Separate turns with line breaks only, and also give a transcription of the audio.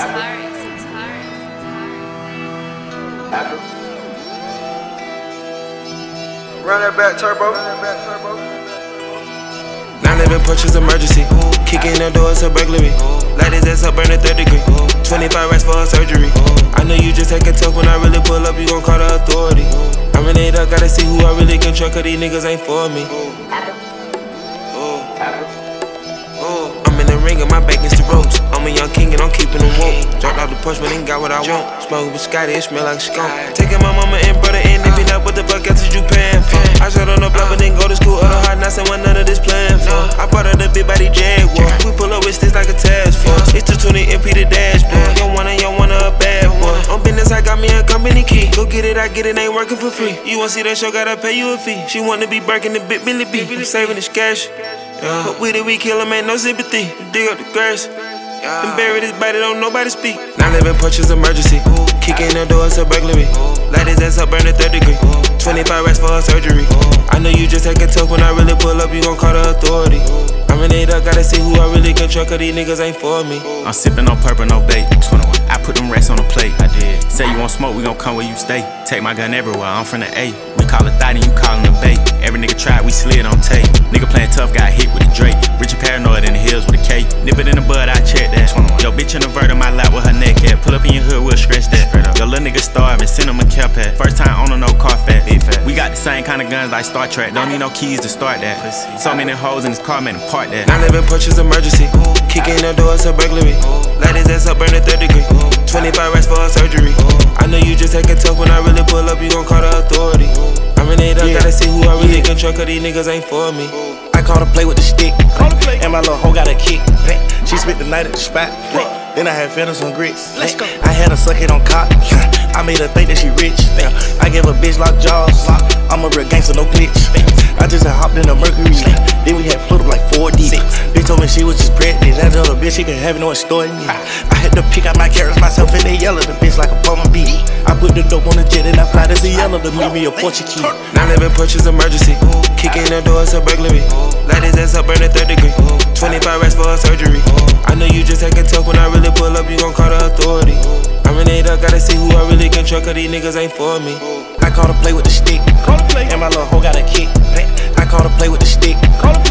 Run that back, turbo.
911 Porsches emergency. Kick in the door, it's a burglary. Light his ass up, burn it 3rd degree. 25 racks for a surgery. I know you just taking tough. When I really pull up, you gon' call the authority. I'm in it up, gotta see who I really control, cause these niggas ain't for me. I'm in the ring and my back against the ropes. I'm a young king and I'm keeping them woke. Dropped out the Porsche, but ain't got what I want. Smoking with Scotty, it smell like a skunk. Taking my mama and brother in, if you not, what the fuck else is you paying for? I shot on the block, but didn't go to school. Other hard knocks and what none of this playing for. I bought her the big body Jaguar. We pull up with sticks like a task force. It's 220 MP the dashboard. Young one a bad boy. On business, I got me a company key. Go get it, I get it, ain't working for free. You wanna see that show, gotta pay you a fee. She wanna be Birkin the big Billy B. I'm saving this cash. But with it, we kill him, ain't no sympathy. Dig up the grass and bury this body, don't nobody speak. 911 Porsches emergency. Kick in the door, it's a burglary. Light his ass up, burn it 3rd degree. 25 racks for a surgery. I know you just taking tough. When I really pull up, you gon' call the authority. I'm in it up, gotta see who I really control, cause these niggas ain't for me.
I'm sipping on purple, no bait. 21. I put them racks on the plate. I did. Say you want smoke, we gon' come where you stay. Take my gun everywhere, I'm from the A. We call it thotty, you callin' the bait. Every nigga tried, we slid on tape. Nigga playing tough, got hit with a Drake. Rich and paranoid in the hills with a K. Nip it in the bud, I check that. 21. Yo, bitch in the vert on my lap with her neck at. Pull up in your hood, we'll stretch that. Yo, little nigga starving, send him a care pad. First time owner, no car fat. We got the same kind of guns like Star Trek. Don't need no keys to start that. So many hoes in this car, man, park that.
911 Porsches emergency. Kick in the door, it's a burglary. Light his ass up, burn it 3rd degree. 25 racks for a surgery. I know you just taking tough. When I really pull up, you gon' call the authority. I'm in it up, gotta see who I really control, cause these niggas ain't for me.
I call to play with the stick, and my little hoe got a kick. She spent the night at the spot. Then I had feathers on grits.
Let's go.
I had her suck it on cock. I made her think that she rich. I gave a bitch lock jaws. I'm a real gangster, no glitch. I just had hopped in the Mercury. Then we had put up like 4 deep. Bitch told me she was just pregnant. That other bitch, she could have no story in me. I had to pick out my carrots myself and they yell at the bitch like a bumblebee. I put the dope on the jet and I fly to Seattle to meet me a Portuguese.
911 Porsches emergency. Kick in the door, it's a burglary. Light his ass up, burn it 3rd degree. 25 racks for a surgery. I know you just taking tough. When I really pull up, you gon' call the authority. I'm in it up, gotta see who I really control, cause these niggas ain't for me.
I call to play with the stick, and my little hoe got a kick. I call to play with the stick,